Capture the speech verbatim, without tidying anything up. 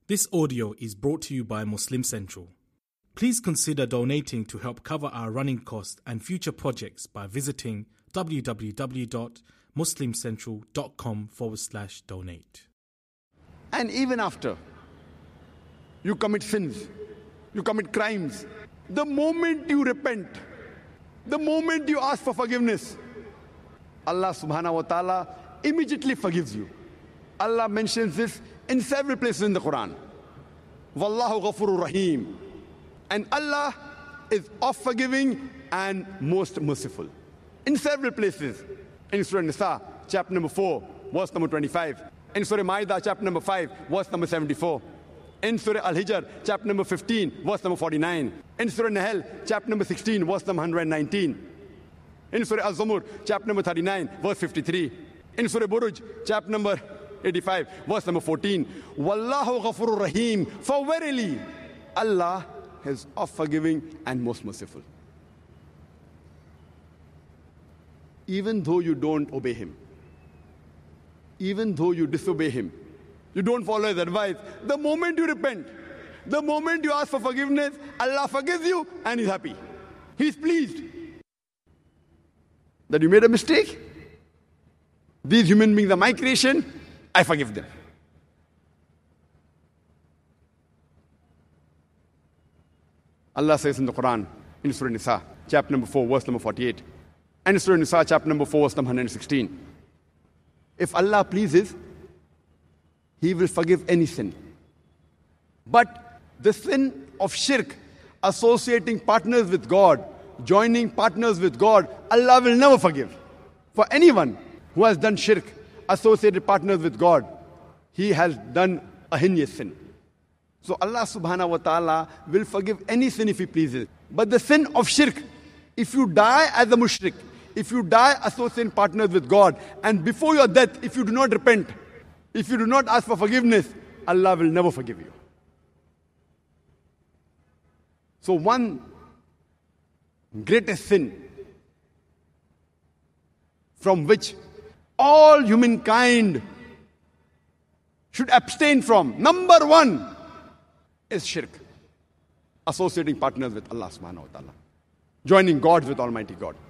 This audio is brought to you by Muslim Central. Please consider donating to help cover our running costs and future projects by visiting www.muslimcentral.com forward slash donate. And even after you commit sins, you commit crimes, the moment you repent, the moment you ask for forgiveness, Allah subhanahu wa ta'ala immediately forgives you. Allah mentions this in several places in the Quran. Wallahu ghafurur rahim. And Allah is oft forgiving and most merciful. In several places. In Surah Nisa, chapter number four, verse number twenty-five. In Surah Ma'idah, chapter number five, verse number seventy-four. In Surah Al-Hijr, chapter number fifteen, verse number forty-nine. In Surah Nahl, chapter number sixteen, verse number one hundred nineteen. In Surah Al-Zumur, chapter number thirty-nine, verse fifty-three. In Surah Buruj, chapter number eighty-five, verse number fourteen. Wallahu ghafurur rahim. For verily, Allah is oft forgiving and most merciful. Even though you don't obey Him, even though you disobey Him, you don't follow His advice, the moment you repent, the moment you ask for forgiveness, Allah forgives you and He's happy. He's pleased that you made a mistake. These human beings are my creation, I forgive them. Allah says in the Quran, in Surah Nisa, chapter number four, verse number forty-eight, and in Surah Nisa, chapter number four, verse number one hundred sixteen. If Allah pleases, He will forgive any sin. But the sin of shirk, associating partners with God, joining partners with God, Allah will never forgive. For anyone who has done shirk, associated partners with God, he has done a heinous sin. So Allah subhanahu wa ta'ala will forgive any sin if He pleases. But the sin of shirk, if you die as a mushrik, if you die associating partners with God, and before your death, if you do not repent, if you do not ask for forgiveness, Allah will never forgive you. So one greatest sin from which all humankind should abstain from, number one, is shirk. Associating partners with Allah subhanahu wa ta'ala. Joining gods with Almighty God.